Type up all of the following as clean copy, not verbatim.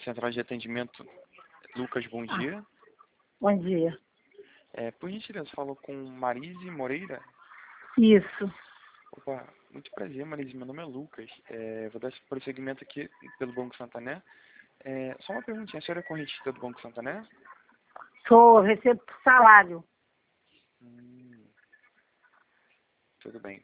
Central de Atendimento. Lucas, bom dia. Bom dia. Por gentileza, falou com Marise Moreira? Isso. Opa, muito prazer, Marise. Meu nome é Lucas. Vou dar prosseguimento aqui pelo Banco Santander. Só uma perguntinha. A senhora é correntista do Banco Santander? Recebo por salário. Tudo bem.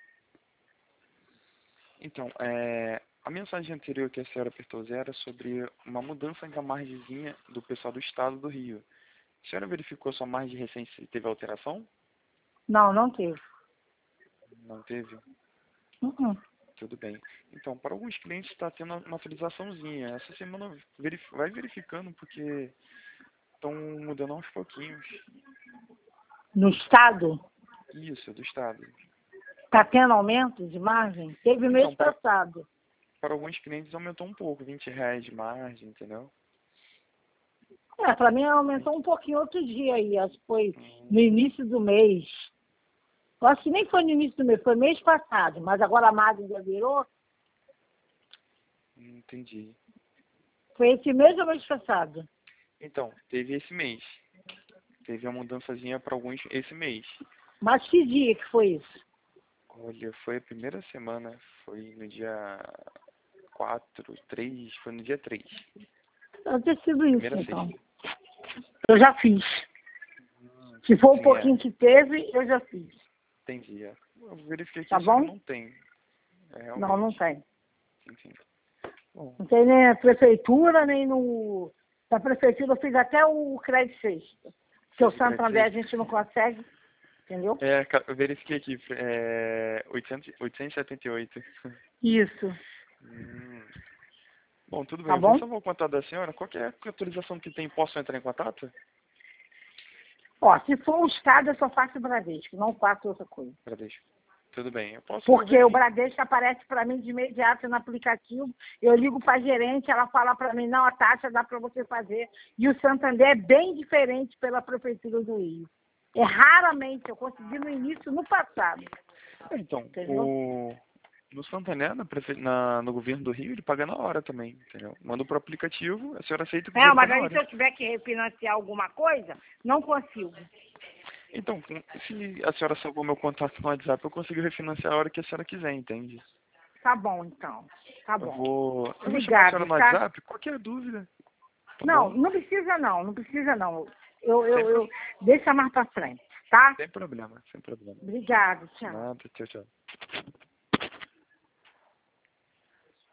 Então, a mensagem anterior que a senhora apertou zero era sobre uma mudança da margenzinha do pessoal do estado do Rio. A senhora verificou sua margem recente se teve alteração? Não, não teve. Não teve? Uh-uh. Tudo bem. Então, para alguns clientes está tendo uma atualizaçãozinha. Essa semana vai verificando porque estão mudando aos pouquinhos. No estado? Isso, do estado. Está tendo aumento de margem? Teve mês Então, passado. Para alguns clientes aumentou um pouco, R$ 20 de margem, entendeu? Para mim aumentou um pouquinho outro dia aí. Acho que foi no início do mês. Eu acho que nem foi no início do mês, foi mês passado. Mas agora a margem já virou. Entendi. Foi esse mês ou mês passado? Então, teve esse mês. Teve uma mudançazinha para alguns esse mês. Mas que dia que foi isso? Olha, foi a primeira semana, foi no dia 4, 3, foi no dia 3. Deve ter sido isso, Primeira então. sexta. Eu já fiz. Se for um Sim, pouquinho que teve, eu já fiz. Entendi. Eu verifiquei que Tá a senhora bom? não tem. Não, não tem. Sim. Bom, Não tem nem na prefeitura, nem no... Da prefeitura eu fiz até o crédito sexto. Porque o Santander a gente não consegue, entendeu? eu verifiquei aqui, 878. Isso. Bom, tudo bem. Tá Eu vou bom? salvar o contato da senhora. Qualquer atualização que tem, posso entrar em contato? Ó, se for o Estado, eu só faço o Bradesco, não faço outra coisa. Bradesco. Tudo bem. Eu posso Porque o verificar. Bradesco aparece para mim de imediato no aplicativo, eu ligo para a gerente, ela fala para mim, não, a taxa dá para você fazer. E o Santander é bem diferente pela Prefeitura do Rio. Raramente, eu consegui no início, no passado. Então, Entendeu? no Santander, no governo do Rio, ele paga na hora também, entendeu? Manda pro aplicativo, a senhora aceita que o dinheiro tá Mas na aí se hora. eu tiver que refinanciar alguma coisa, não consigo. Então, se a senhora salvou meu contato no WhatsApp, eu consigo refinanciar a hora que a senhora quiser, entende? Tá bom, então. Tá Eu bom. vou chamar a Obrigado, senhora no tá? WhatsApp, qualquer dúvida. Tá Não, bom? não precisa não, não precisa não. Sem, pro- Deixa mais pra frente, tá? sem problema, sem problema. Obrigado, tchau. Nada, tchau, tchau.